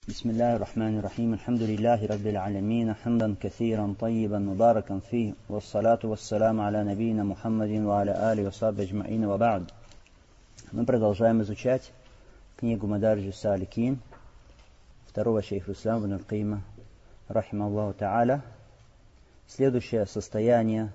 بسم الله الرحمن الرحيم الحمد لله رب العالمين حمدا كثيرا طيبا مباركا فيه والصلاة والسلام على نبينا محمد وعلى آله وصحبه أجمعين وبعد. Мы продолжаем изучать книгу Мадариджу Саликин второго шейха ислама ибн аль-Кайима рахимахуллаху та'аля. Следующее состояние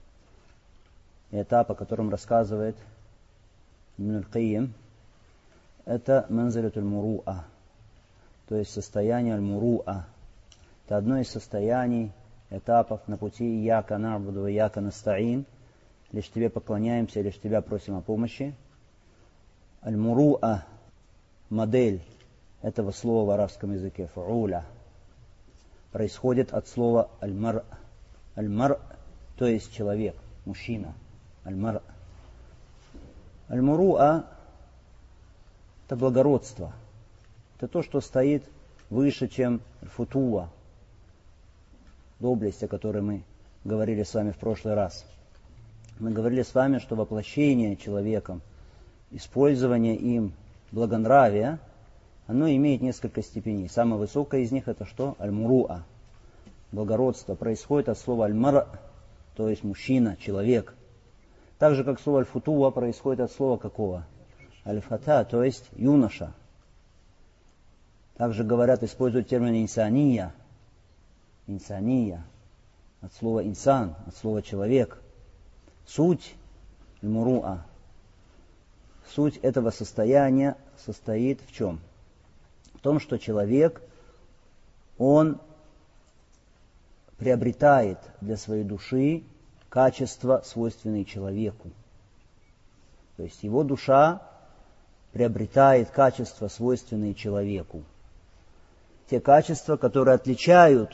и этап, о котором рассказывает ибн аль-Кайим, это манзилатуль муруа, то есть состояние аль-муруа. Это одно из состояний, этапов на пути ияка на'буду ва ияка наста'ин. Лишь тебе поклоняемся, лишь тебя просим о помощи. Аль-муруа, модель этого слова в арабском языке, фууля, происходит от слова аль-мар. Аль-мар, то есть человек, мужчина. Аль-мар. Аль-муруа — это благородство. Это то, что стоит выше, чем футуа, доблесть, о которой мы говорили с вами в прошлый раз. Мы говорили с вами, что воплощение человеком, использование им благонравия, оно имеет несколько степеней. Самая высокая из них — это что? Аль-муруа. Благородство происходит от слова аль-мар, то есть мужчина, человек. Так же, как слово аль-футуа происходит от слова какого? Аль-фата, то есть юноша. Также говорят, используют термин инсания. Инсания. От слова инсан, от слова человек. Суть аль-муруа. Суть этого состояния состоит в чем? В том, что человек, он приобретает для своей души качества, свойственные человеку. То есть его душа приобретает качества, свойственные человеку. Те качества, которые отличают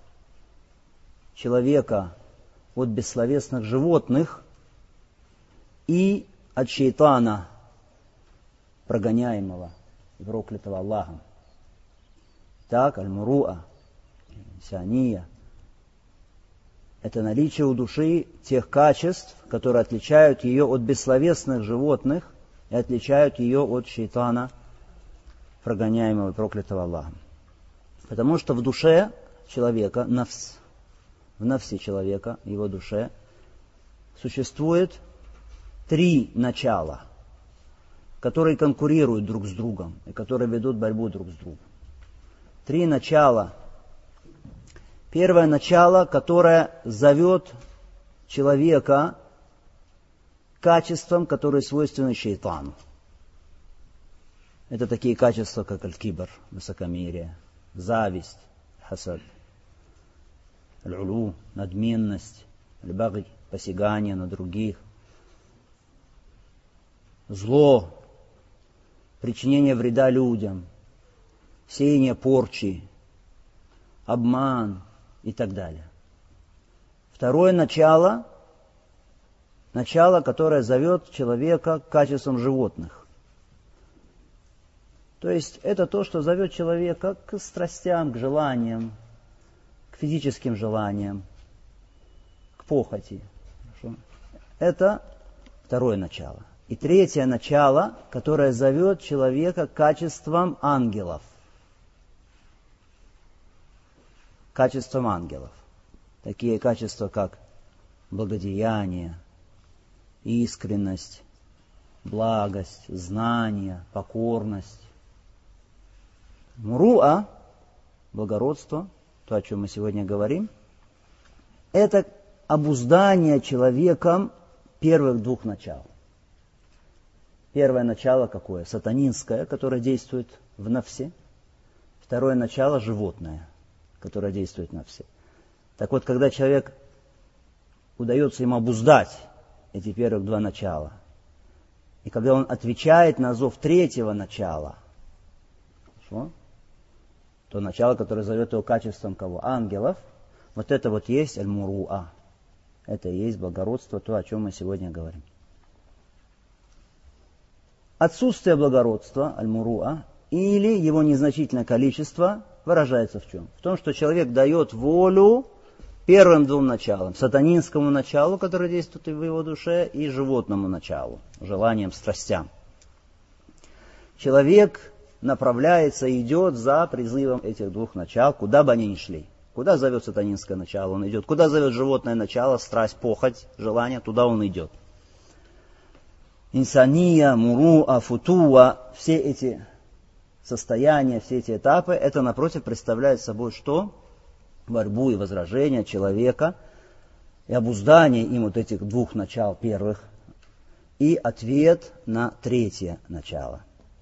человека от бессловесных животных и от шейтана, прогоняемого и проклятого Аллахом. Так, аль-муруа, инсания — это наличие у души тех качеств, которые отличают ее от бессловесных животных и отличают ее от шейтана, прогоняемого и проклятого Аллахом. Потому что в душе человека, в нафсе человека, его душе, существует три начала, которые конкурируют друг с другом и которые ведут борьбу друг с другом. Три начала. Первое начало, которое зовет человека качествам, которые свойственны шейтану. Это такие качества, как аль-кибр, высокомерие, зависть, хасад, аль-улу, надменность, аль-баги, посягание на других, зло, причинение вреда людям, сеяние порчи, обман и так далее. Второе начало, которое зовет человека к качествам животных. То есть это то, что зовет человека к страстям, к желаниям, к физическим желаниям, к похоти. Хорошо? Это второе начало. И третье начало, которое зовет человека к качествам ангелов. Качествам ангелов. Такие качества, как благодеяние, искренность, благость, знание, покорность. Муруа, благородство, то, о чем мы сегодня говорим, это обуздание человеком первых двух начал. Первое начало какое? Сатанинское, которое действует в нафсе. Второе начало животное, которое действует в нафсе. Так вот, когда человек удается ему обуздать эти первых два начала, и когда он отвечает на зов третьего начала, хорошо, то начало, которое зовет его качеством кого? Ангелов. Вот это вот есть аль-муруа. Это и есть благородство, то, о чем мы сегодня говорим. Отсутствие благородства, аль-муруа, или его незначительное количество выражается в чем? В том, что человек дает волю первым двум началам. Сатанинскому началу, которое действует в его душе, и животному началу, желаниям, страстям. Человек направляется и идет за призывом этих двух начал, куда бы они ни шли. Куда зовет сатанинское начало, он идет. Куда зовет животное начало, страсть, похоть, желание, туда он идет. Инсания, муруа, футуа, все эти состояния, все эти этапы, это, напротив, представляет собой что? Борьбу и возражение человека, и обуздание им вот этих двух начал первых, и ответ на третье начало.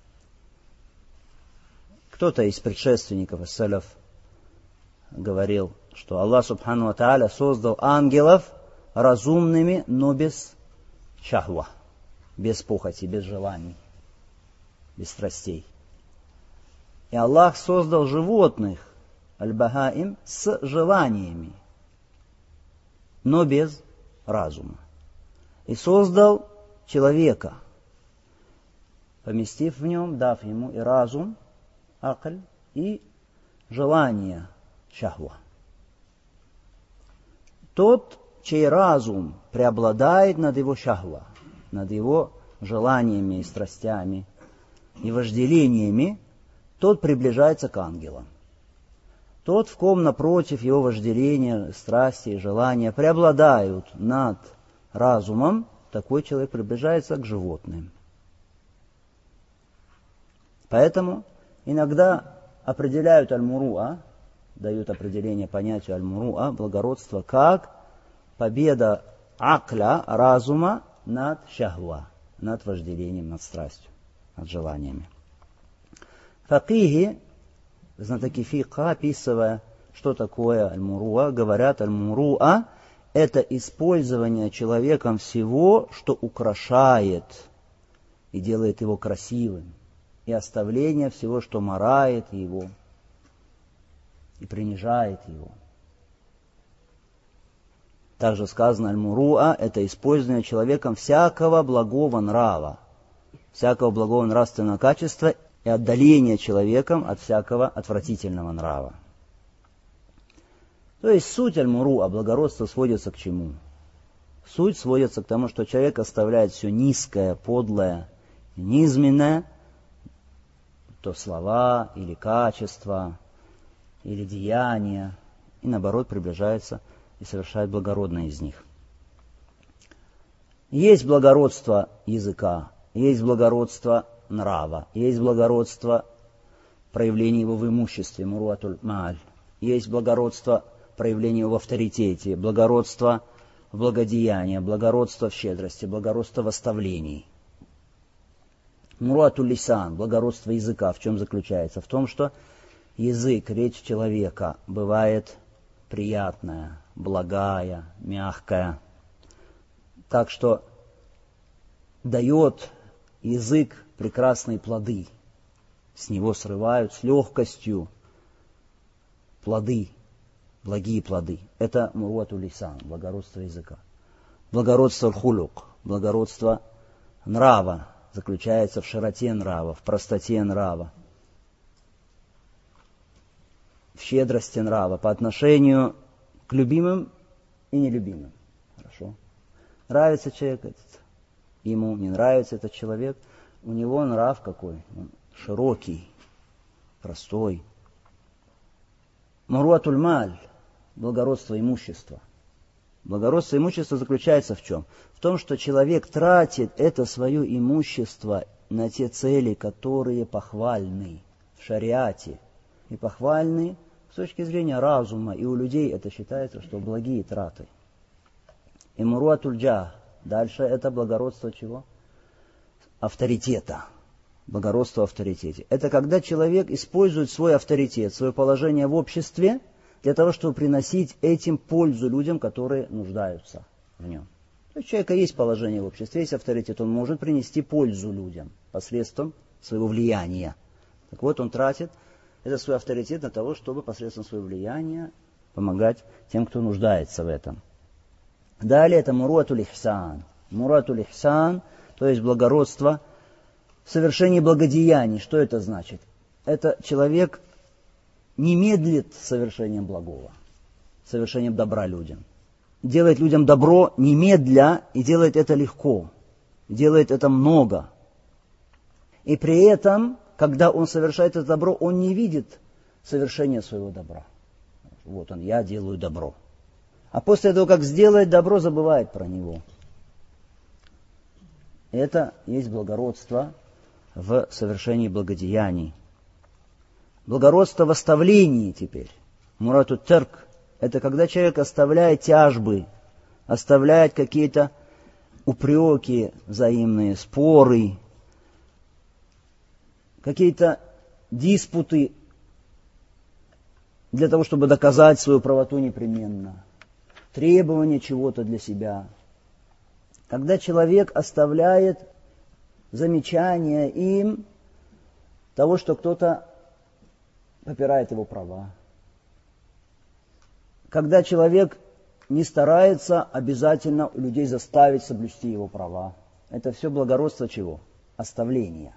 Кто-то из предшественников, из салаф, говорил, что Аллах Субхану ва Тааля создал ангелов разумными, но без шахва, без похоти, без желаний, без страстей. И Аллах создал животных, аль-бахаим, с желаниями, но без разума. И создал человека, поместив в нем, дав ему и разум, акль, и желание, шахва. Тот, чей разум преобладает над его шахва, над его желаниями и страстями и вожделениями, тот приближается к ангелам. Тот, в ком напротив его вожделения, страсти и желания преобладают над разумом, такой человек приближается к животным. Поэтому иногда определяют аль-муруа, дают определение понятию аль-муруа, благородство, как победа акля, разума, над шахва, над вожделением, над страстью, над желаниями. Факихи, знатоки фикха, описывая, что такое аль-муруа, говорят, аль-муруа – это использование человеком всего, что украшает и делает его красивым, и оставление всего, что марает его и принижает его. Также сказано, аль-муруа – это использование человеком всякого благого нрава, всякого благого нравственного качества и отдаление человеком от всякого отвратительного нрава. То есть суть аль-муруа, благородство, сводится к чему? Суть сводится к тому, что человек оставляет все низкое, подлое, низменное, то слова или качества, или деяния, и наоборот приближается и совершает благородное из них. Есть благородство языка, есть благородство нрава, есть благородство проявления его в имуществе, муруатуль мааль, есть благородство проявления его в авторитете, благородство в благодеянии, благородство в щедрости, благородство в оставлении. Муруатуль лисан, благородство языка, в чем заключается? В том, что язык, речь человека бывает приятная, благая, мягкая. Так что дает язык прекрасные плоды. С него срывают с легкостью плоды, благие плоды. Это муруатуль лисан, благородство языка. Благородство хулук, благородство нрава заключается в широте нрава, в простоте нрава, в щедрости нрава по отношению к любимым и нелюбимым. Хорошо. Нравится человек этот, ему не нравится этот человек, у него нрав какой? Он широкий, простой. Муруатуль маль, благородство имущества. Благородство имущества заключается в чем? В том, что человек тратит это свое имущество на те цели, которые похвальны в шариате и похвальны с точки зрения разума, и у людей это считается, что благие траты. И муруатуль джах, дальше это благородство чего? Авторитета. Благородство в авторитете. Это когда человек использует свой авторитет, свое положение в обществе для того, чтобы приносить этим пользу людям, которые нуждаются в нем. То есть у человека есть положение в обществе, есть авторитет, он может принести пользу людям посредством своего влияния. Так вот, он тратит этот свой авторитет для того, чтобы посредством своего влияния помогать тем, кто нуждается в этом. Далее это муруатуль ихсан. Муруатуль ихсан, то есть благородство в совершении благодеяний. Что это значит? Это человек не медлит с совершением благого, совершением добра людям. Делает людям добро немедля и делает это легко, делает это много. И при этом, когда он совершает это добро, он не видит совершения своего добра. Вот он, я делаю добро. А после того, как сделает добро, забывает про него. Это есть благородство в совершении благодеяний. Благородство в оставлении теперь. Мурату терк. Это когда человек оставляет тяжбы, оставляет какие-то упреки взаимные, споры, какие-то диспуты для того, чтобы доказать свою правоту непременно, требование чего-то для себя. Когда человек оставляет замечания им того, что кто-то попирает его права. Когда человек не старается обязательно людей заставить соблюсти его права. Это все благородство чего? Оставления.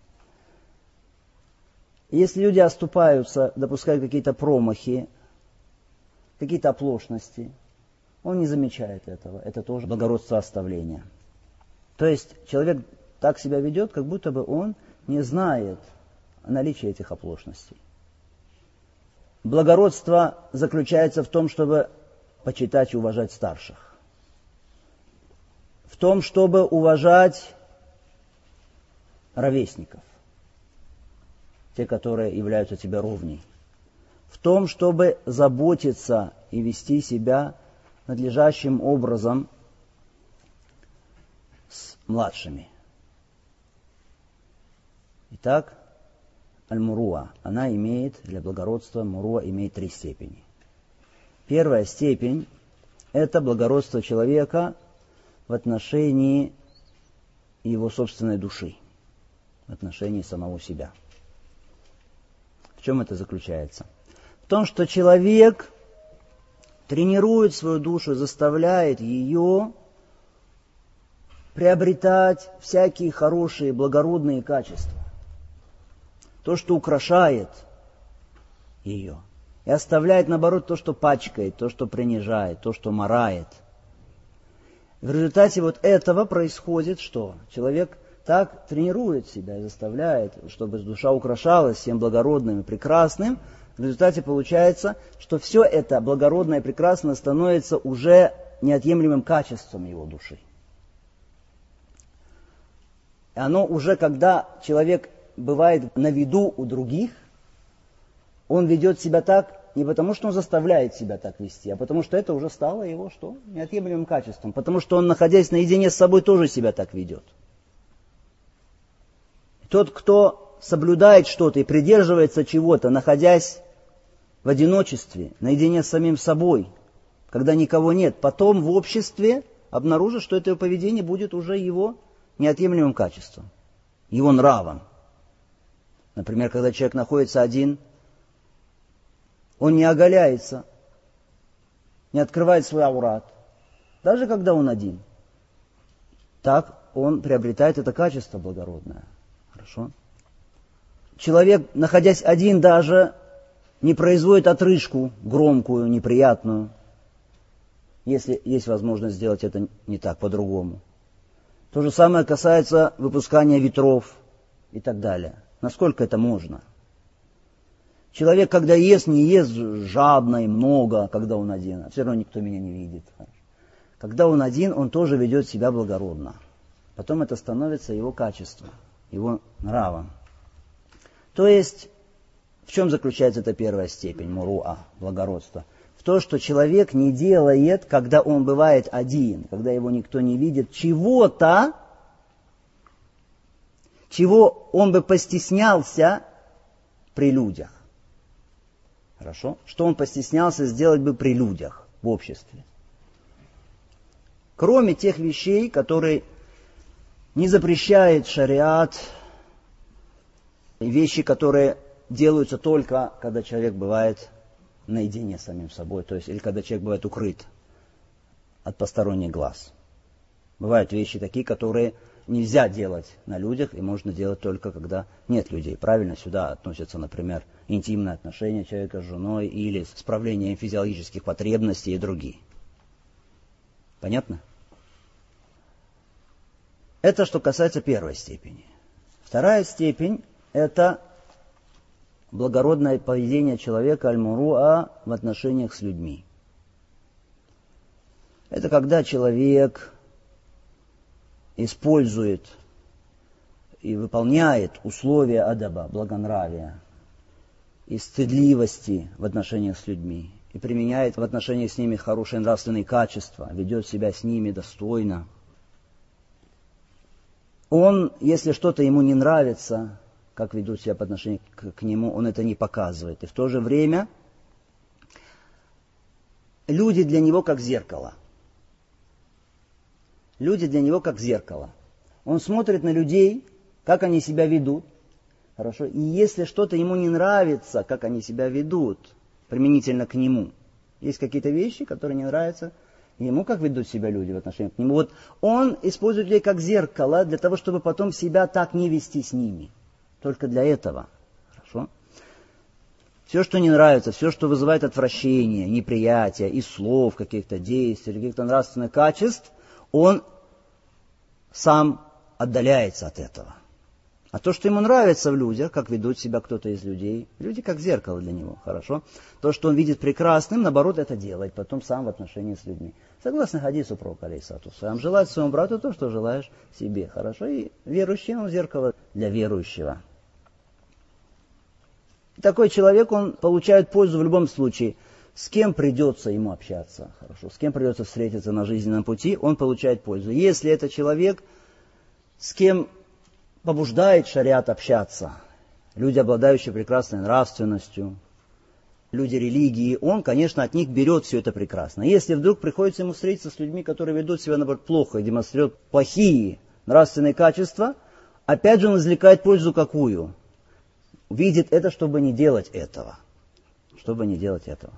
Если люди оступаются, допускают какие-то промахи, какие-то оплошности, он не замечает этого. Это тоже благородство оставления. То есть человек так себя ведет, как будто бы он не знает о наличии этих оплошностей. Благородство заключается в том, чтобы почитать и уважать старших. В том, чтобы уважать ровесников, те, которые являются тебе ровней. В том, чтобы заботиться и вести себя надлежащим образом с младшими. Итак, аль-муруа, она имеет, для благородства муруа имеет 3 степени. Первая степень – это благородство человека в отношении его собственной души, в отношении самого себя. В чем это заключается? В том, что человек тренирует свою душу, заставляет ее приобретать всякие хорошие, благородные качества. То, что украшает ее. И оставляет, наоборот, то, что пачкает, то, что принижает, то, что марает. В результате вот этого происходит что? Человек так тренирует себя и заставляет, чтобы душа украшалась всем благородным и прекрасным. В результате получается, что все это благородное и прекрасное становится уже неотъемлемым качеством его души. И оно уже, когда человек бывает на виду у других, он ведет себя так не потому, что он заставляет себя так вести, а потому что это уже стало его что? Неотъемлемым качеством. Потому что он, находясь наедине с собой, тоже себя так ведет. Тот, кто соблюдает что-то и придерживается чего-то, находясь в одиночестве, наедине с самим собой, когда никого нет, потом в обществе обнаружит, что это поведение будет уже его неотъемлемым качеством, его нравом. Например, когда человек находится один, он не оголяется, не открывает свой аурат, даже когда он один. Так он приобретает это качество благородное. Хорошо? Человек, находясь один, даже не производит отрыжку громкую, неприятную, если есть возможность сделать это не так, по-другому. То же самое касается выпускания ветров и так далее. Насколько это можно? Человек, когда ест, не ест жадно и много, когда он один. Все равно никто меня не видит. Когда он один, он тоже ведет себя благородно. Потом это становится его качеством, его нравом. То есть, в чем заключается эта первая степень, муруа, благородства? В том, что человек не делает, когда он бывает один, когда его никто не видит, чего-то, чего он бы постеснялся при людях. Хорошо? Что он постеснялся сделать бы при людях, в обществе. Кроме тех вещей, которые не запрещает шариат, вещи, которые делаются только, когда человек бывает наедине с самим собой, то есть, или когда человек бывает укрыт от посторонних глаз. Бывают вещи такие, которые нельзя делать на людях, и можно делать только, когда нет людей. Правильно, сюда относятся, например, интимные отношения человека с женой или справление физиологических потребностей и другие. Понятно? Это что касается первой степени. Вторая степень это благородное поведение человека аль-муруа в отношениях с людьми. Это когда человек использует и выполняет условия адаба, благонравия и стыдливости в отношениях с людьми, и применяет в отношениях с ними хорошие нравственные качества, ведет себя с ними достойно. Он, если что-то ему не нравится, как ведут себя по отношению к нему, он это не показывает. И в то же время люди для него как зеркало. Люди для него как зеркало. Он смотрит на людей, как они себя ведут. Хорошо. И если что-то ему не нравится, как они себя ведут, применительно к нему, есть какие-то вещи, которые не нравятся ему, как ведут себя люди в отношении к нему. Вот он использует людей как зеркало для того, чтобы потом себя так не вести с ними. Только для этого. Хорошо? Все, что не нравится, все, что вызывает отвращение, неприятие, из слов, каких-то действий, каких-то нравственных качеств, он сам отдаляется от этого. А то, что ему нравится в людях, как ведут себя кто-то из людей, люди как зеркало для него, хорошо? То, что он видит прекрасным, наоборот, это делает потом сам в отношении с людьми. Согласно хадису пророка алейхиссалату вассалям, желать своему брату то, что желаешь себе, хорошо? И верующий, он зеркало для верующего. Такой человек, он получает пользу в любом случае. С кем придется ему общаться, хорошо? С кем придется встретиться на жизненном пути, он получает пользу. Если это человек, с кем побуждает шариат общаться, люди, обладающие прекрасной нравственностью, люди религии, он, конечно, от них берет все это прекрасно. Если вдруг приходится ему встретиться с людьми, которые ведут себя, наоборот, плохо и демонстрируют плохие нравственные качества, опять же он извлекает пользу какую? Видит это, чтобы не делать этого. Чтобы не делать этого.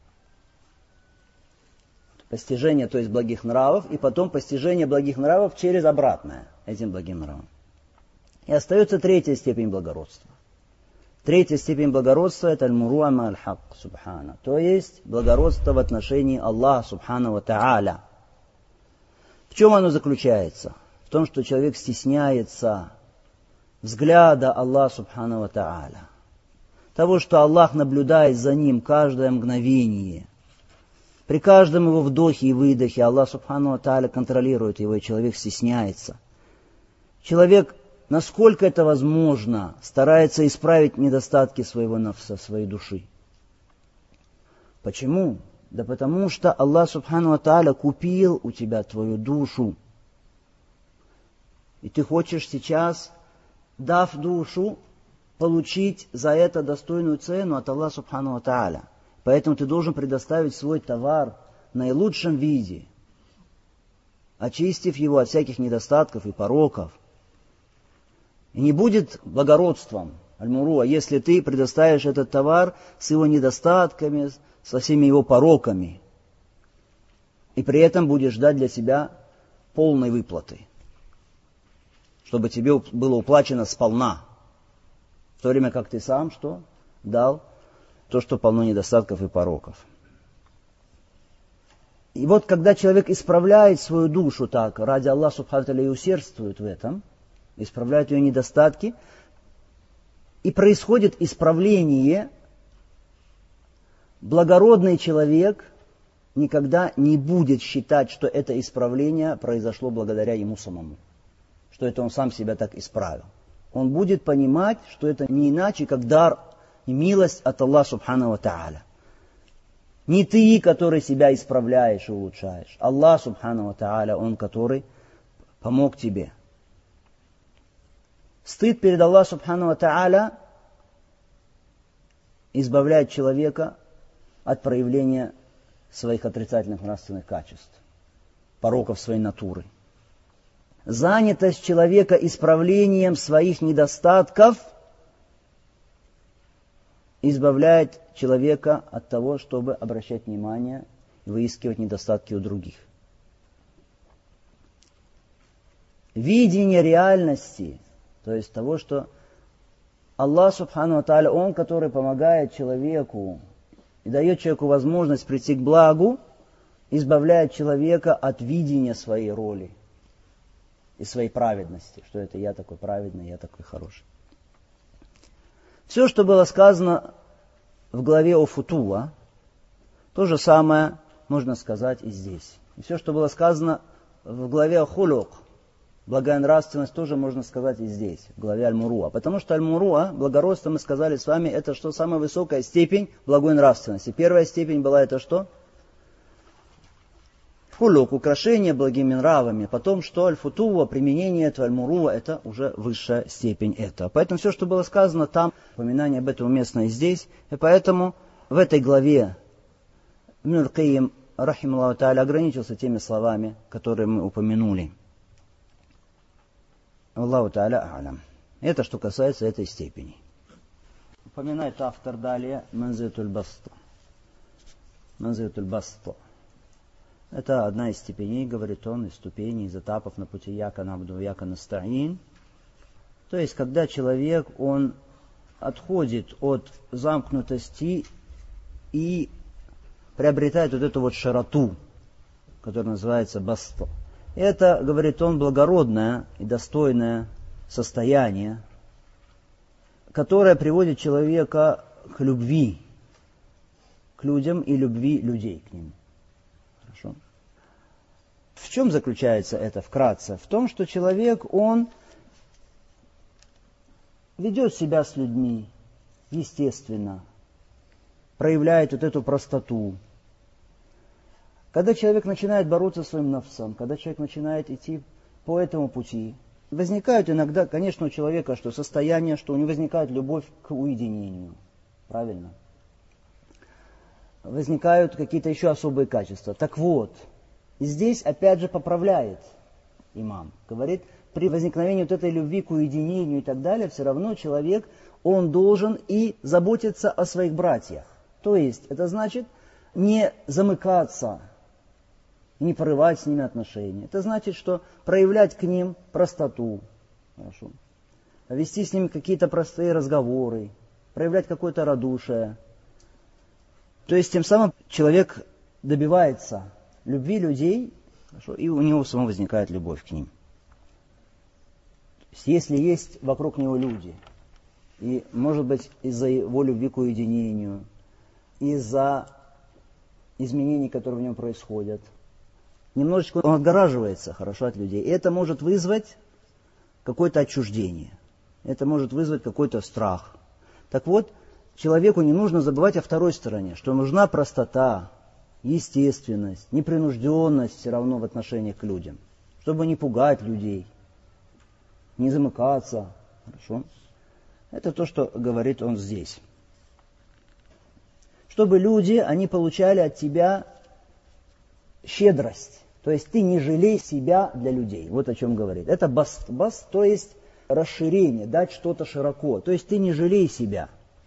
Постижение, то есть благих нравов, и потом постижение благих нравов через обратное этим благим нравам. И остается третья степень благородства. Третья степень благородства – это аль-муруа ма аль-хак, субхана. То есть благородство в отношении Аллаха, субхана ва та'аля. В чем оно заключается? В том, что человек стесняется взгляда Аллаха, субхана ва та'аля. Того, что Аллах наблюдает за ним каждое мгновение. При каждом его вдохе и выдохе Аллах, субхана ва та'аля, контролирует его, и человек стесняется. Человек, насколько это возможно, старается исправить недостатки своего нафса, своей души. Почему? Да потому что Аллах, субхану ва тааля, купил у тебя твою душу. И ты хочешь сейчас, дав душу, получить за это достойную цену от Аллаха, субхану ва тааля. Поэтому ты должен предоставить свой товар в наилучшем виде, очистив его от всяких недостатков и пороков. И не будет благородством, аль-муруа, если ты предоставишь этот товар с его недостатками, со всеми его пороками, и при этом будешь ждать для себя полной выплаты, чтобы тебе было уплачено сполна, в то время как ты сам что? Дал то, что полно недостатков и пороков. И вот когда человек исправляет свою душу так, ради Аллаха субхану ва тааля, и усердствует в этом, исправляет ее недостатки, и происходит исправление, благородный человек никогда не будет считать, что это исправление произошло благодаря ему самому, что это он сам себя так исправил. Он будет понимать, что это не иначе, как дар и милость от Аллаха субхану ва тааля. Не ты, который себя исправляешь и улучшаешь. Аллах субхану ва тааля, Он, который помог тебе. Стыд перед Аллахом субхану ва тааля избавляет человека от проявления своих отрицательных нравственных качеств, пороков своей натуры. Занятость человека исправлением своих недостатков избавляет человека от того, чтобы обращать внимание и выискивать недостатки у других. Видение реальности, то есть того, что Аллах субхану ва тааля, Он, который помогает человеку и дает человеку возможность прийти к благу, избавляет человека от видения своей роли и своей праведности, что это я такой праведный, я такой хороший. Все, что было сказано в главе о футуа, то же самое можно сказать и здесь. И все, что было сказано в главе о хулук, благая нравственность, тоже можно сказать и здесь, в главе аль-муруа. Потому что аль-муруа, благородство, мы сказали с вами, это что? Самая высокая степень благой нравственности. Первая степень была это что? Хулук, украшение благими нравами. Потом что? Аль-футуа, применение этого аль-муруа, это уже высшая степень этого. Поэтому все, что было сказано там, упоминание об этом уместно и здесь. И поэтому в этой главе Ибн аль-Кайим, рахималлаху та'аля, ограничился теми словами, которые мы упомянули. Аллаху та'аля а'лям. Это что касается этой степени. Упоминает автор далее манзилатуль баст. Манзилатуль баст. Это одна из степеней, говорит он, из ступеней, из этапов на пути яка набду, яка настаин. То есть, когда человек, он отходит от замкнутости и приобретает вот эту вот широту, которая называется баст. Это, говорит он, благородное и достойное состояние, которое приводит человека к любви, к людям и любви людей к ним. Хорошо? В чем заключается это вкратце? В том, что человек, он ведет себя с людьми естественно, проявляет вот эту простоту. Когда человек начинает бороться со своим нафсом, когда человек начинает идти по этому пути, возникает иногда, конечно, у человека что состояние, что у него возникает любовь к уединению. Правильно? Возникают какие-то еще особые качества. Так вот, здесь опять же поправляет имам. Говорит, при возникновении вот этой любви к уединению и так далее, все равно человек, он должен и заботиться о своих братьях. То есть, это значит не замыкаться, не порывать с ними отношения. Это значит, что проявлять к ним простоту, хорошо, вести с ними какие-то простые разговоры, проявлять какое-то радушие. То есть, тем самым человек добивается любви людей, хорошо, и у него самого возникает любовь к ним. Если есть вокруг него люди, и, может быть, из-за его любви к уединению, из-за изменений, которые в нем происходят, немножечко он отгораживается, хорошо, от людей. И это может вызвать какое-то отчуждение. Это может вызвать какой-то страх. Так вот, человеку не нужно забывать о второй стороне, что нужна простота, естественность, непринужденность все равно в отношениях к людям, чтобы не пугать людей, не замыкаться. Хорошо? Это то, что говорит он здесь. Чтобы люди, они получали от тебя щедрость. То есть ты не жалей себя для людей. Вот о чем говорит. Это баст. Баст, то есть расширение, дать что-то широко. То есть ты не жалей себя.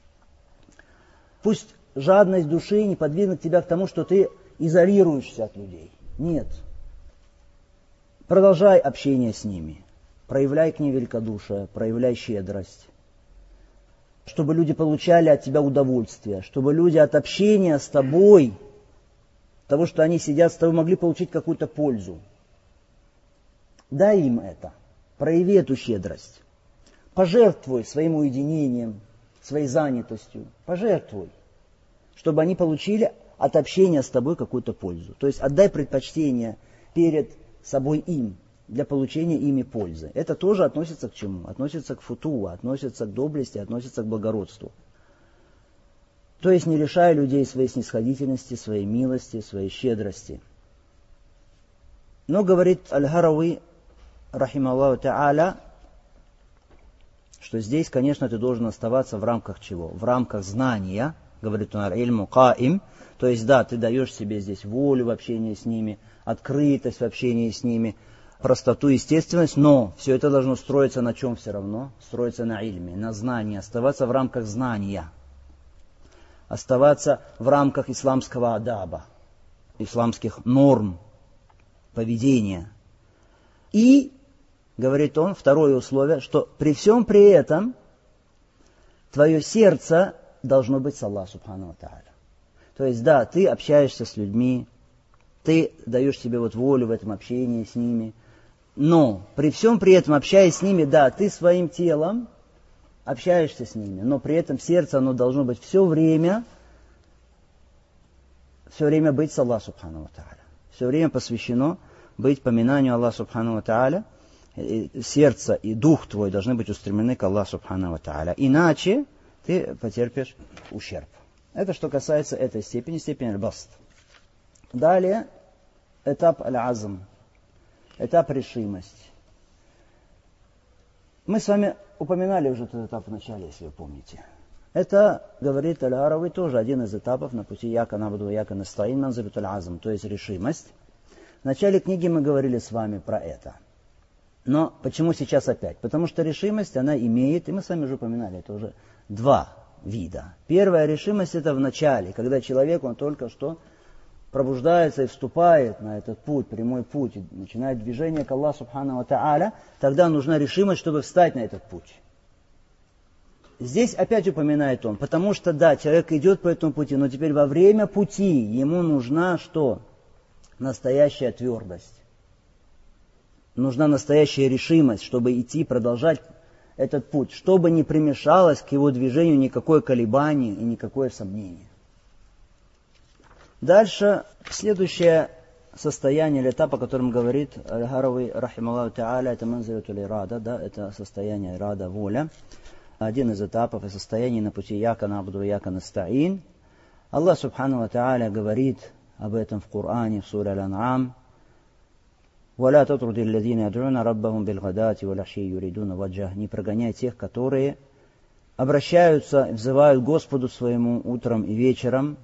Пусть жадность души не подвинет тебя к тому, что ты изолируешься от людей. Нет. Продолжай общение с ними. Проявляй к ним великодушие, проявляй щедрость. Чтобы люди получали от тебя удовольствие, чтобы люди от общения с тобой, того, что они сидят с тобой, могли получить какую-то пользу. Дай им это, прояви эту щедрость. Пожертвуй своим уединением, своей занятостью, пожертвуй, чтобы они получили от общения с тобой какую-то пользу. То есть отдай предпочтение перед собой им, для получения ими пользы. Это тоже относится к чему? Относится к футуа, относится к доблести, относится к благородству. То есть не лишая людей своей снисходительности, своей милости, своей щедрости. Но, говорит Аль-Харави, рахималлаху та'аля, что здесь, конечно, ты должен оставаться в рамках чего? В рамках знания, говорит он, аль-ильму каим, то есть, да, ты даешь себе здесь волю в общении с ними, открытость в общении с ними, простоту, естественность, но все это должно строиться на чем все равно? Строиться на ильме, на знании, оставаться в рамках знания, оставаться в рамках исламского адаба, исламских норм поведения. И, говорит он, второе условие, что при всем при этом твое сердце должно быть с Аллахом субхану ва тааля. То есть, да, ты общаешься с людьми, ты даешь себе вот волю в этом общении с ними, но при всем при этом, общаясь с ними, да, ты своим телом общаешься с ними, но при этом сердце, оно должно быть все время быть с Аллахом Субхану ва Тааля. Все время посвящено быть поминанию Аллаха Субхану ва Тааля. Сердце и дух твой должны быть устремлены к Аллаху Субхану ва Тааля. Иначе ты потерпишь ущерб. Это что касается этой степени, степени аль-баст. Далее этап аль-азм, этап решимости. Мы с вами упоминали уже этот этап в начале, если вы помните. Это, говорит Аль-Арави, тоже один из этапов на пути яка набуду, яка настаин, манзилют аль-азм, то есть решимость. В начале книги мы говорили с вами про это. Но почему сейчас опять? Потому что решимость, она имеет, и мы с вами уже упоминали, это уже два вида. Первая решимость это в начале, когда человек, он только что пробуждается и вступает на этот путь, прямой путь, и начинает движение к Аллаху Субхану ва Тааля, тогда нужна решимость, чтобы встать на этот путь. Здесь опять упоминает он, потому что, да, человек идет по этому пути, но теперь во время пути ему нужна что? Настоящая твердость. Нужна настоящая решимость, чтобы идти, продолжать этот путь, чтобы не примешалось к его движению никакое колебание и никакое сомнение. Дальше, следующее состояние или этап, о котором говорит Аль-Харави, рахималлаху та'аля, это манзилатуль ирада, да, это состояние ирада, воля. Один из этапов и состояний на пути яка набуду, яка настаин. Аллах Субхану ва Тааля говорит об этом в Коране, в суре Аль-Ан'ам. «Валя татруди аллазина яд'уна раббахум билгадати валаши юридуна ваджах». Не прогоняй тех, которые обращаются, взывают Господу своему утром и вечером,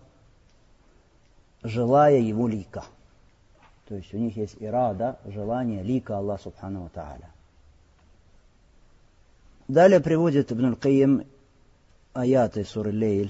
желая Его лика. То есть у них есть ирада, желание лика Аллаха Субхану ва Тааля. Далее приводит Ибн Аль-Кайим аяты суры Лейль.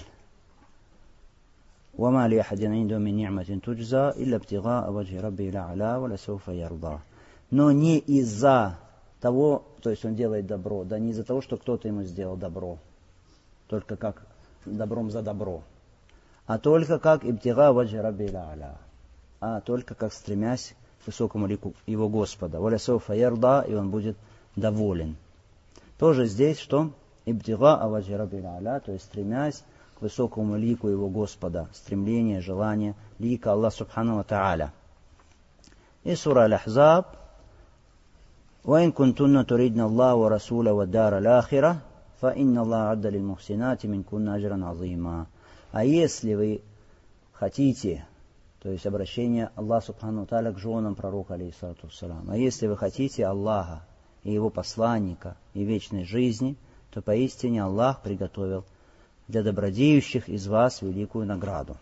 وما لأحد عنده من نعمة تجزى إلا ابتغاء وجه ربه الأعلى ولسوف يرضى. Но не из-за того, то есть он делает добро, да не из-за того, что кто-то ему сделал добро, только как добром за добро, а только как ибтига ваджи рабби а'ля, а только как стремясь к высокому лику его Господа. Валасауфа ярда, и он будет доволен. Тоже здесь что? Ибтига ваджи рабби а'ля, то есть стремясь к высокому лику его Господа, стремление, желание лика Аллаха Субхану ва Тааля. И сура Аль-Ахзаб. وإن كنتن تريدن الله ورسوله والدار الآخرة فإن الله عد للمحسنات منكن أجرا عظيما. А если вы хотите, то есть обращение Аллаха Субхану ва Тааля к женам пророка, алейхиссалату вассалам, а если вы хотите Аллаха и его посланника и вечной жизни, то поистине Аллах приготовил для добродеющих из вас великую награду.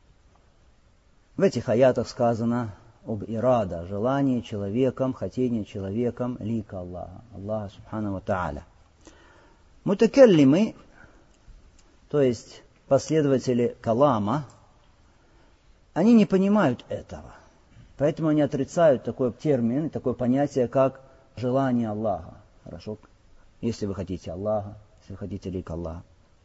В этих аятах сказано об ирада, желании человеком, хотении человеком лика Аллаха, Аллаха Субхану ва Тааля. Мутакаллимы, то есть последователи калама, они не понимают этого. Поэтому они отрицают такой термин, такое понятие, как желание Аллаха. Хорошо? Если вы хотите Аллаха, если вы хотите лика Аллаха.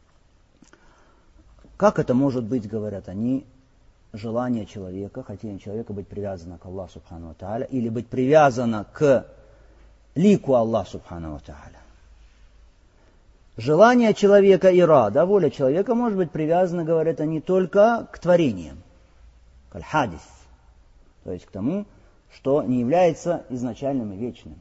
Как это может быть, говорят они, желание человека, хотение человека быть привязано к Аллаху Субхану ва Тааля или быть привязано к лику Аллаха Субхану ва Тааля. Желание человека ирада, воля человека может быть привязана, говорят они, только к творениям, к аль-хадис, то есть к тому, что не является изначальным и вечным.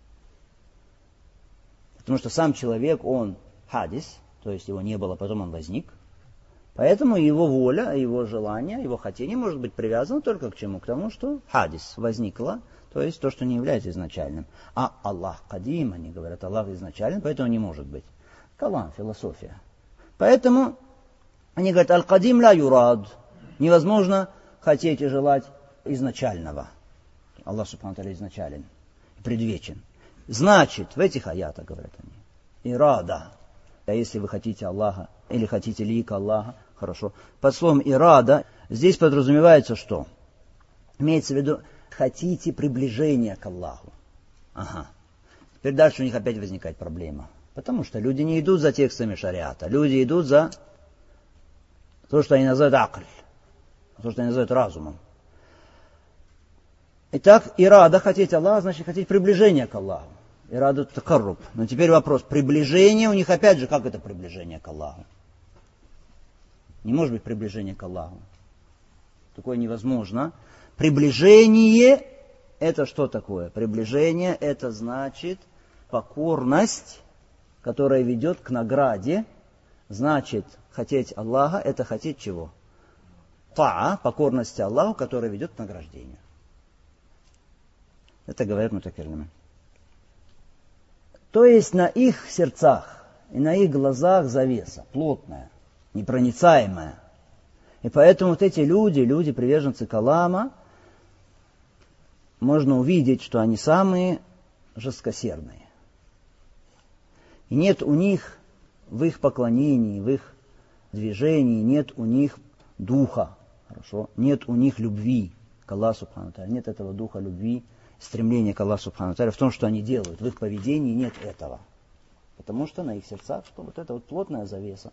Потому что сам человек, он хадис, то есть его не было, потом он возник. Поэтому его воля, его желание, его хотение может быть привязано только к чему? К тому, что хадис возникло, то есть то, что не является изначальным. А Аллах кадим, они говорят, Аллах изначален, поэтому не может быть. Калам, философия. Поэтому они говорят, аль-кадим ла юрад. Невозможно хотеть и желать изначального. Аллах Субхану ва Тааля изначален, предвечен. Значит, в этих аятах, говорят они, ирада. А если вы хотите Аллаха или хотите лика Аллаха, хорошо. Под словом ирада здесь подразумевается что? Имеется в виду, хотите приближения к Аллаху. Ага. Теперь дальше у них опять возникает проблема. Потому что люди не идут за текстами шариата. Люди идут за то, что они называют акль. То, что они называют разумом. Итак, ирада, хотеть Аллаха, значит хотеть приближения к Аллаху. ираду такарруб. Но теперь вопрос. Приближение у них опять же, как это приближение к Аллаху? Не может быть приближение к Аллаху. Такое невозможно. Приближение это что такое? Приближение это значит покорность, которая ведет к награде. Значит, хотеть Аллаха это хотеть чего? Таа, покорность Аллаху, которая ведет к награждению. Это говорят мутакаллимы. То есть на их сердцах и на их глазах завеса плотная, непроницаемая. И поэтому вот эти люди, приверженцы калама, можно увидеть, что они самые жесткосердные. И нет у них в их поклонении, в их движении, нет у них духа, хорошо? Нет у них любви к Аллаху Субхану ва Тааля, нет этого духа любви, стремления к Аллаху Субхану ва Тааля в том, что они делают. В их поведении нет этого. Потому что на их сердцах что вот это вот плотная завеса.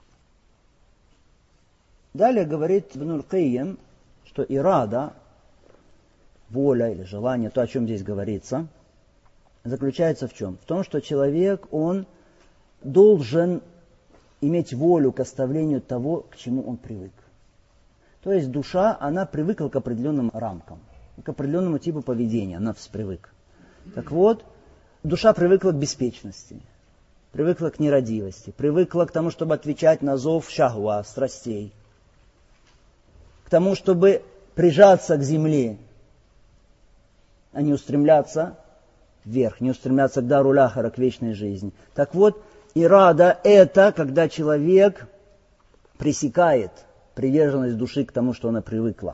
Далее говорит Ибн аль-Каййим, что ирада, воля или желание, то, о чем здесь говорится, заключается в чем? В том, что человек, он должен иметь волю к оставлению того, к чему он привык. То есть душа, она привыкла к определенным рамкам, к определенному типу поведения, она привык. Так вот, душа привыкла к беспечности, привыкла к нерадивости, привыкла к тому, чтобы отвечать на зов шахва, страстей, к тому, чтобы прижаться к земле, а не устремляться вверх, не устремляться к дарул ахира, к вечной жизни. Так вот, ирада – это когда человек пресекает приверженность души к тому, что она привыкла.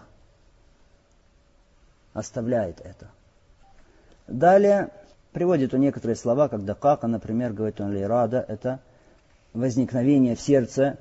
Оставляет это. Далее приводит он некоторые слова, когда кака, например, говорит он, ирада – это возникновение в сердце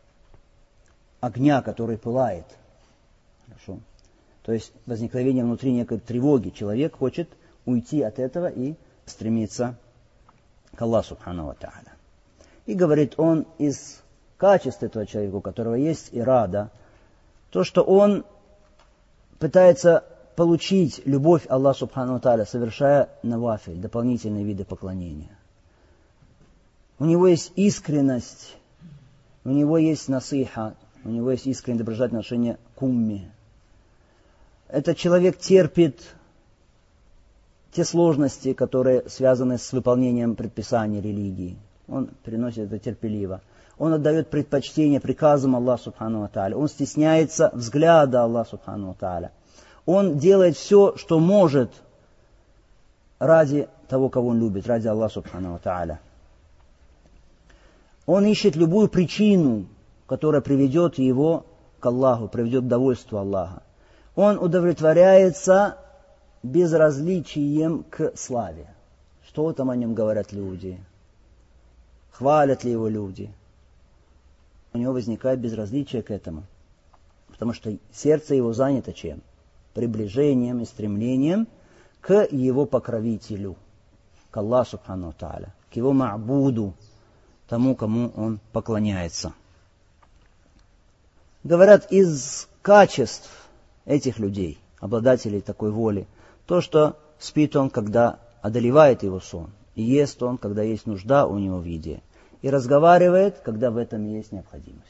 огня, который пылает. Хорошо. То есть возникновение внутри некой тревоги. Человек хочет уйти от этого и стремиться к Аллаху Субхану ва Тааля. И говорит он из качеств этого человека, у которого есть ирада, то, что он пытается получить любовь Аллаха Субхану ва Тааля, совершая навафиль, дополнительные виды поклонения. У него есть искренность, у него есть насиха, у него есть искреннее доброжелательное отношение к умме. Этот человек терпит те сложности, которые связаны с выполнением предписаний религии. Он переносит это терпеливо. Он отдает предпочтение приказам Аллаха Субхану ва Тааля. Он стесняется взгляда Аллаха Субхану ва Тааля. Он делает все, что может ради того, кого он любит, ради Аллаха Субхану ва Тааля. Он ищет любую причину, которая приведет его к Аллаху, приведет к довольству Аллаха. Он удовлетворяется безразличием к славе. Что там о нем говорят люди? Хвалят ли его люди? У него возникает безразличие к этому. Потому что сердце его занято чем? Приближением и стремлением к его покровителю, к Аллаху Субхану ва Тааля, к его ма'буду, тому, кому он поклоняется. Говорят, из качеств этих людей, обладателей такой воли, то, что спит он, когда одолевает его сон, и ест он, когда есть нужда у него в еде, и разговаривает, когда в этом есть необходимость.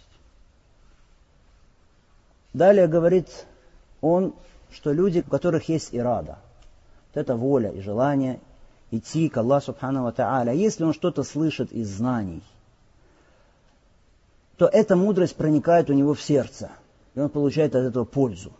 Далее говорит он, что люди, у которых есть ирада, вот это воля и желание идти к Аллаху Субхану ва Тааля, если он что-то слышит из знаний, то эта мудрость проникает у него в сердце, и он получает от этого пользу.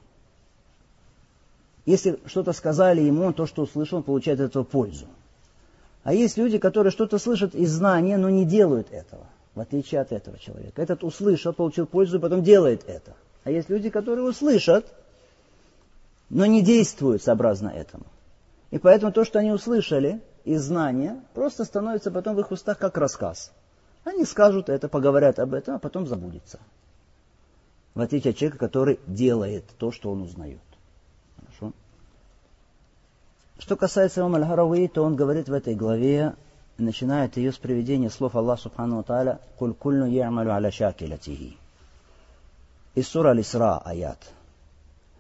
Если что-то сказали ему, он то, что услышал, он получает от этого пользу. А есть люди, которые что-то слышат из знания, но не делают этого, в отличие от этого человека. Этот услышал, получил пользу и потом делает это. А есть люди, которые услышат, но не действуют сообразно этому. И поэтому то, что они услышали из знания, просто становится потом в их устах как рассказ. Они скажут это, поговорят об этом, а потом забудется. В отличие от человека, который делает то, что он узнает. Хорошо? Что касается имама Аль-Харавии, то он говорит в этой главе, начинает ее с приведения слов Аллаха Субхану ва Тааля «Куль кульну я'малу аля шакилатихи». Из сура Аль-Исра аят.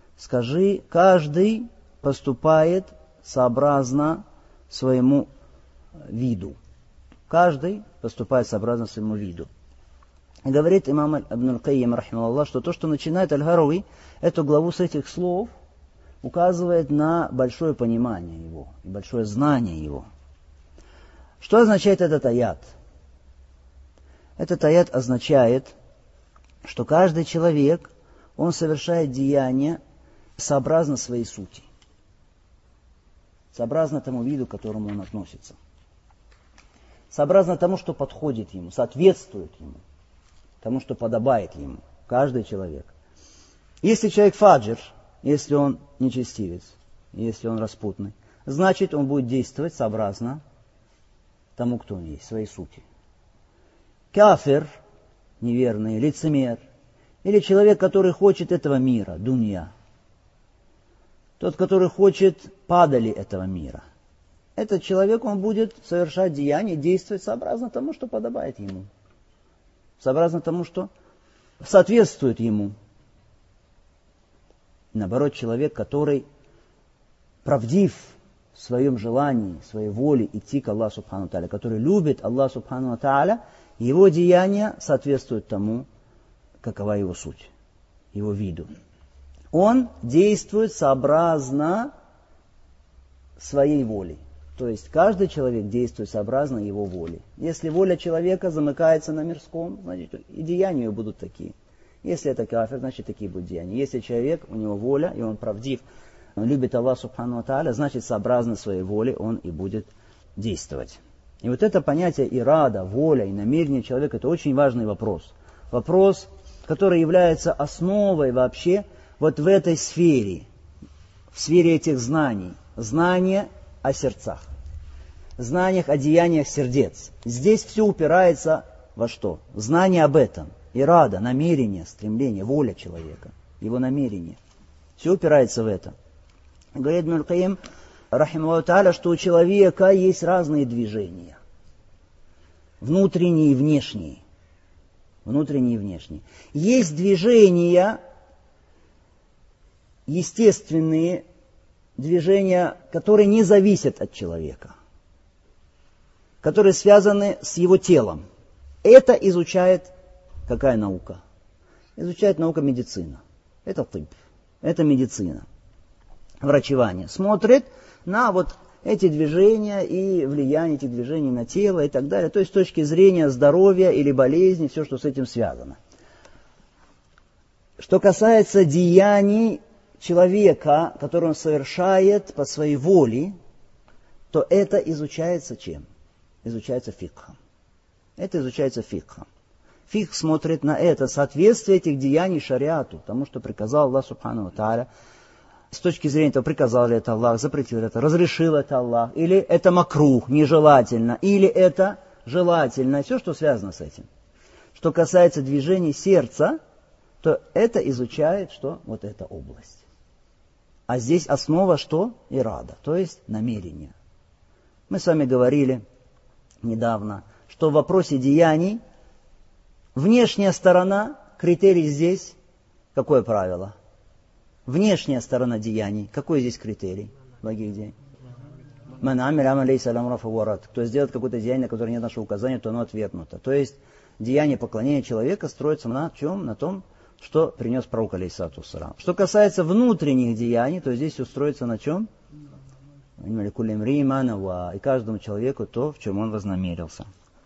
Скажи, каждый поступает сообразно своему виду. Каждый поступает сообразно своему виду. И говорит имам Ибн Аль-Кайим, рахимахуллах, что то, что начинает Аль-Гарауи, эту главу с этих слов, указывает на большое понимание его, и большое знание его. Что означает этот аят? Этот аят означает, что каждый человек, он совершает деяния сообразно своей сути, сообразно тому виду, к которому он относится, сообразно тому, что подходит ему, соответствует ему, тому, что подобает ему, каждый человек. Если человек фаджир, если он нечестивец, если он распутный, значит, он будет действовать сообразно тому, кто он есть, своей сути. Кафир, неверный, лицемер, или человек, который хочет этого мира, дунья, тот, который хочет падали этого мира, этот человек, он будет совершать деяния, действовать сообразно тому, что подобает ему, сообразно тому, что соответствует ему. Наоборот, человек, который правдив в своем желании, в своей воле идти к Аллаху Субхану Тааля, который любит Аллаха Субхану Тааля, его деяния соответствуют тому, какова его суть, его виду. Он действует сообразно своей воле. То есть каждый человек действует сообразно его воле. Если воля человека замыкается на мирском, значит и деяния его будут такие. Если это кафир, значит такие будут деяния. Если человек, у него воля, и он правдив, он любит Аллаха Субхану Тааля, значит сообразно своей воле он и будет действовать. И вот это понятие ирада, воля и намерение человека, это очень важный вопрос. Вопрос, который является основой вообще вот в этой сфере, в сфере этих знаний. Знания о сердцах, знаниях о деяниях сердец. Здесь все упирается во что? Знание об этом. Ирада, намерение, стремление, воля человека, его намерение. Все упирается в это. Говорит Ибн Аль-Кайим, рахимахуллаху тааля, что у человека есть разные движения. Внутренние и внешние. Внутренние и внешние. Есть движения, естественные движения, которые не зависят от человека, которые связаны с его телом. Это изучает какая наука? Изучает наука медицина. Это тыб, это медицина. Врачевание. Смотрит на вот эти движения и влияние этих движений на тело и так далее. То есть с точки зрения здоровья или болезни, все, что с этим связано. Что касается деяний человека, который он совершает по своей воле, то это изучается чем? Изучается фикхом. Это изучается фикхом. Фикх смотрит на это, соответствие этих деяний шариату, тому, что приказал Аллах Субхану Тааля. С точки зрения того, приказал ли это Аллах, запретил это, разрешил это Аллах, или это макрух, нежелательно, или это желательно, все, что связано с этим. Что касается движений сердца, то это изучает, что? Вот эта область. А здесь основа что? Ирада, то есть намерение. Мы с вами говорили недавно, что в вопросе деяний внешняя сторона, критерий здесь, какое правило? Внешняя сторона деяний, какой здесь критерий? Благих деяний. Кто сделает какое-то деяние, на которое нет нашего указания, то оно отвергнуто. То есть деяние поклонения человека строится на чем? На том, что принес пророк алейхиссалату вассалям. Что касается внутренних деяний, то здесь устроится на чем? И каждому человеку то, в чем он вознамерился.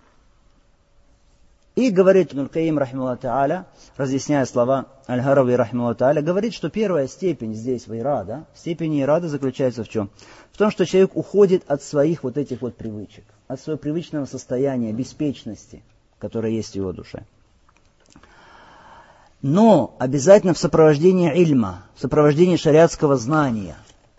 И говорит Ибн Аль-Кайим, рахимахуллаху тааля, разъясняя слова Аль-Гарауи, рахимахуллаху тааля, говорит, что первая степень здесь в ирада, степень ирада заключается в чем? В том, что человек уходит от своих вот этих вот привычек, от своего привычного состояния, беспечности, которая есть в его душе. Но обязательно в сопровождении ильма, в сопровождении шариатского знания,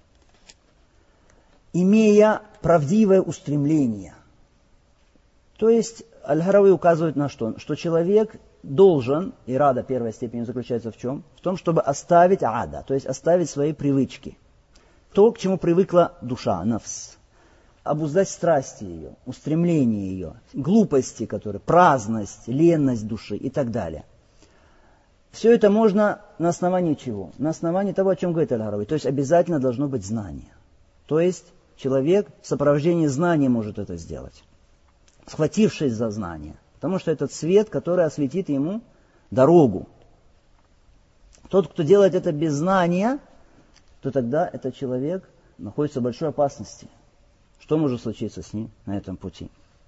имея правдивое устремление. То есть Аль-Гарауи указывает на что? Что человек должен, ирада первой степени заключается в чем? В том, чтобы оставить ада, то есть оставить свои привычки. То, к чему привыкла душа, нафс. Обуздать страсти ее, устремления ее, глупости, которые, праздность, ленность души и так далее. Все это можно на основании чего? На основании того, о чем говорит Аль-Гарауи. То есть обязательно должно быть знание. То есть человек в сопровождении знаний может это сделать, схватившись за знание. Потому что этот свет, который осветит ему дорогу. Тот, кто делает это без знания, то тогда этот человек находится в большой опасности. Что может случиться с ним на этом пути?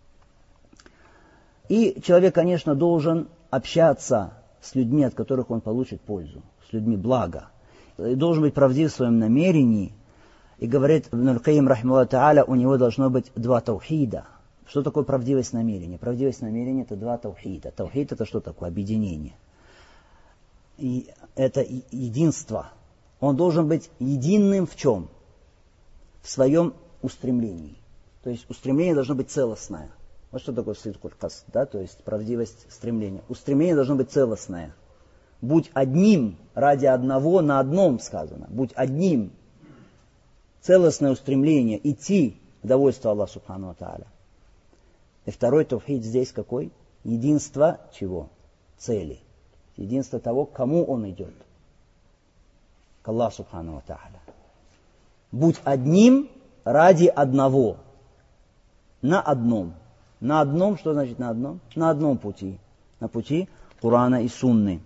И человек, конечно, должен общаться с людьми, от которых он получит пользу, с людьми блага. И должен быть правдив в своем намерении. И говорит Ибн аль-Кайим, рахимахуллах та'аля, у него должно быть 2 таухида. Что такое правдивость намерения? Правдивость намерения – это 2 таухида. Таухид – это что такое? Объединение. И это единство. Он должен быть единым в чем? В своем устремлении. То есть устремление должно быть целостное. Вот что такое сидкуль касд, да? То есть правдивость стремления. Устремление должно быть целостное. Будь одним ради одного, на одном сказано. Будь одним. Целостное устремление. Идти к довольству Аллаха субхану ва тааля. И второй таухид здесь какой? Единство чего? Цели. Единство того, к кому он идет. К Аллаху субхану ва тааля. Будь одним ради одного. На одном. На одном, что значит на одном? На одном пути. На пути Корана и Сунны.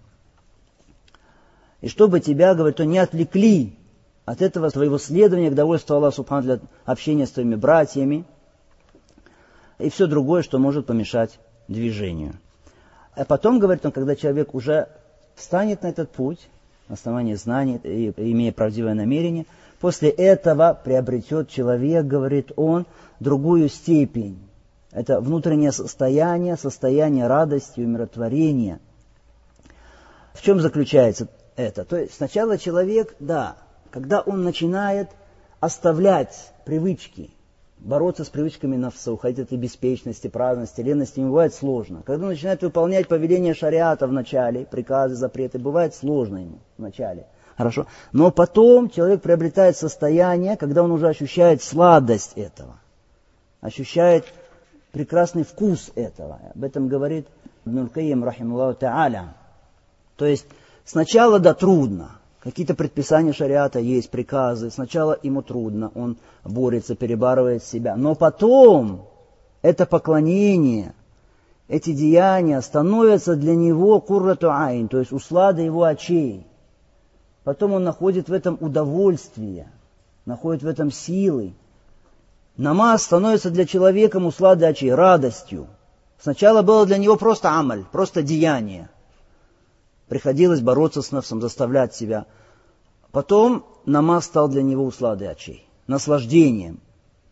И чтобы тебя, говорит, то не отвлекли от этого твоего следования к довольству Аллаха субхану для общения с твоими братьями и все другое, что может помешать движению. А потом, говорит он, когда человек уже встанет на этот путь, на основании знаний, и имея правдивое намерение, после этого приобретет человек, говорит он, другую степень. Это внутреннее состояние радости, умиротворения. В чем заключается это? То есть сначала человек, да, когда он начинает оставлять привычки, бороться с привычками нафса, уходить от этой беспечности, праздности, ленности, ему бывает сложно. Когда он начинает выполнять повеления шариата в начале, приказы, запреты, бывает сложно ему в начале. Хорошо. Но потом человек приобретает состояние, когда он уже ощущает сладость этого, ощущает прекрасный вкус этого. Об этом говорит Ибн аль-Кайим, рахимахуллах та'аля. То есть сначала да трудно. Какие-то предписания шариата есть, приказы. Сначала ему трудно, он борется, перебарывает себя. Но потом это поклонение, эти деяния становятся для него куррату айн, то есть услада его очей. Потом он находит в этом удовольствие, находит в этом силы. Намаз становится для человека услады очей, радостью. Сначала было для него просто амаль, просто деяние. Приходилось бороться с нафсом, заставлять себя. Потом намаз стал для него усладой очей, наслаждением.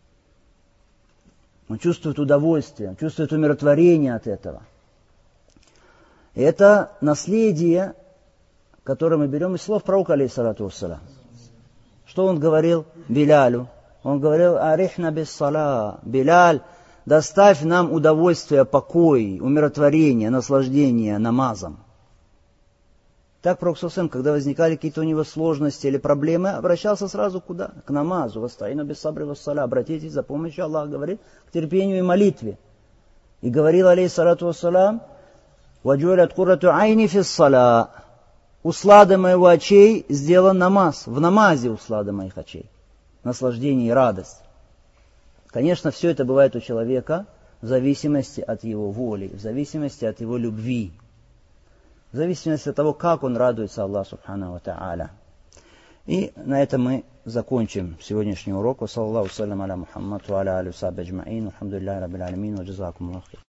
Он чувствует удовольствие, он чувствует умиротворение от этого. И это наследие, которое мы берем из слов пророка, алейхиссалату вассалям. Что он говорил Билялю? Он говорил: «Арихна бис сала». Биляль, доставь нам удовольствие, покой, умиротворение, наслаждение намазом. Так пророк ﷺ, когда возникали какие-то у него сложности или проблемы, обращался сразу куда? К намазу. «Вастаину бис сабри вассаля». Обратитесь за помощью, Аллах говорит, к терпению и молитве. И говорил, алейхиссалату вассалям: «Ваджулят куррату айни фис сала». Услада моего очей сделан намаз. В намазе услада моих очей. Наслаждение и радость. Конечно, все это бывает у человека в зависимости от его воли, в зависимости от его любви. В зависимости от того, как он радуется Аллаху субхану ва тааля. И на этом мы закончим сегодняшний урок. Ва саллаллаху салям аля Мухаммад ва аля алейхи ва сахбихи аджмаин. Алхамдулиллахи раббил алямин. Ва джазакумуллаху.